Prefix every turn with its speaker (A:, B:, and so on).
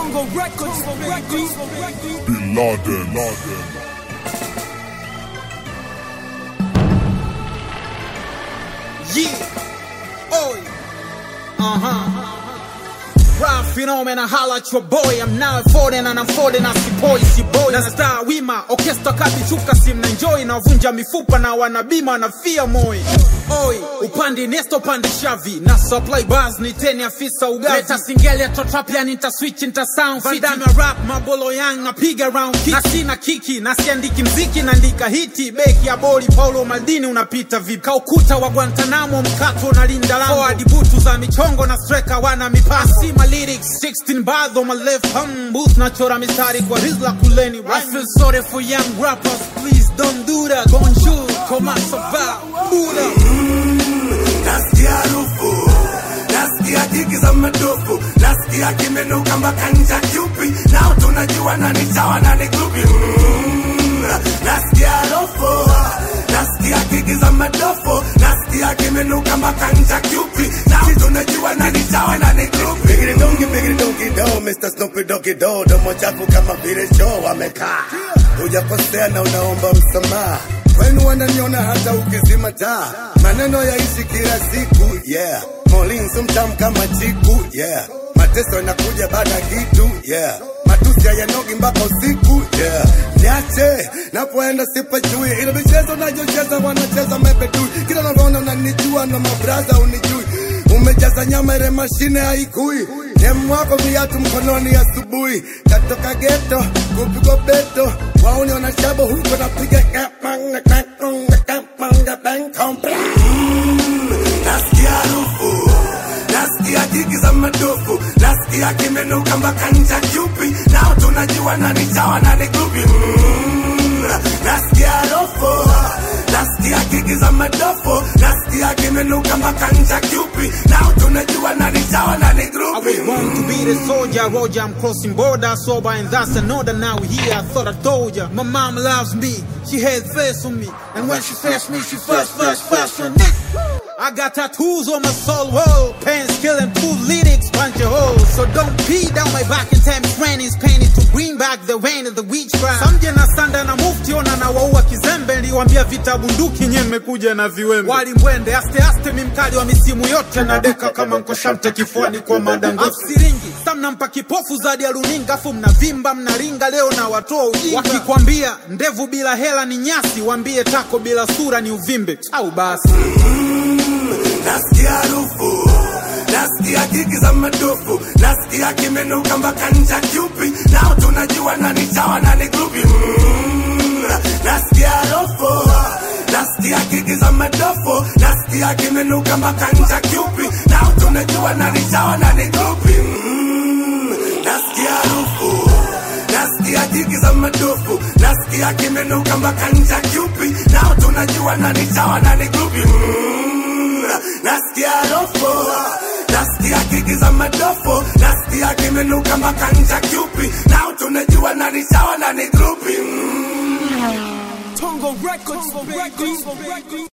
A: Tongo Records,
B: Bin Laden.
A: Yeah. Oi. Rap phenomena, holla at your boy. I'm now at 40 and I'm 40 na si boy. Na star wima, orchestra kati chuka sim na enjoy. Na vunja mifupa na wanabima na fia moi. Oi, upandi nesto pandi shavi. Na supply bars ni teni afisa ugavi. Leta singeli ya trap ya nita switch nita sound fit. Vandame rap, mabolo yang na piga round kick. Na sina kiki, na siandiki mziki na ndika hiti. Beki ya boli, Paulo Maldini unapita vipi. Kaukuta wa Guantanamo mkato na linda lango. Forward butu za michongo na striker wana mipasi. Lyrics 16 bars on my left booth nachora mistari kwa rizla kuleni. I feel sorry for young rappers, please don't do that. Bonjour, comment ça va? Buddha.
C: Nasikia harufu, nasikia jiki za madofu, nasikia kimenuka mpaka ncha kiupi. Nao tunajua nani chawa nani grupi. Nasikia harufu, nasikia jiki za madofu, nasikia kimenuka mpaka ncha kiupi. Nao tunajua nani chawa nani grupi. Biggie donkey do, Mr. Snoopy Doggy do. Domo chafu kama vile show wamekaa. Hujakosea na unaomba msamaha. Kwenu wananiona hata ukizima taa. Maneno yaishi kila siku, yeah. Molinzo mtamu kama chiku, yeah. Mateso yanakuja baada kitu, yeah. Matusi hayanogi mpaka usiku, yeah. Niache, napoenda sipajui. Ile michezo nayocheza wanacheza mepedui. Kila naona unanijua na mabraza unijui. Umejaza nyama ile mashine haikui. Demu wako viatu mkononi asubuhi. Katoka ghetto, kupigwa beto. Wauni wanashabo huko napiga nasikia harufu, nasikia jiki za madofu, nasikia kimenuka mpaka ncha kiupi. Nao tunajua nani chawa nani grupi. Nasikia harufu, nasikia jiki za madofu, nasikia kimenuka mpaka ncha kiupi. Nao tunajua nani chawa nani grupi.
A: I was born to be the soldier, Roger, I'm crossing border, sober, and that's another. Now we here, I thought I told ya. My mom loves me, she had faith on me, and when she fetched me, she first on it. I got tattoos on my soul wall, pants killing 2 lyrics, bunch of holes. So don't pee down my back in time training's painted to bring back the rain of the witchcraft. Samje na sanda na mufti ona na waua kizembe. Niliwambia vita bunduki nye mmekuja na viwembe. Wali mwende, aste mimkali wa misimu yote. Na deka kama mkoshamte kifuani kwa madango. Afsiringi, samna mpa kipofu zadi ya runinga. Afu mnavimba, mnaringa leo na watoa ujinga. Wakikwambia, ndevu bila hela ni nyasi. Wambie tako bila sura ni uvimbe. Au basi.
C: Nasikia harufu, nasikia jiki za madofu, nasikia kimenuka mpaka ncha kiupi. Nao tunajua nani chawa nani grupi. Nasikia harufu, nasikia jiki za madofu, nasikia kimenuka mpaka ncha kiupi. Nao tunajua nani chawa nani grupi. Nasikia harufu, nasikia jiki za madofu, nasikia kimenuka mpaka ncha kiupi. Nao tunajua nani chawa nani grupi. Nasikia harufu, nasikia kiki za madofu, nasikia kimenuka mpaka ncha kiupi. Nao tunajua nani chawa nani grupi.
A: Tongo Records.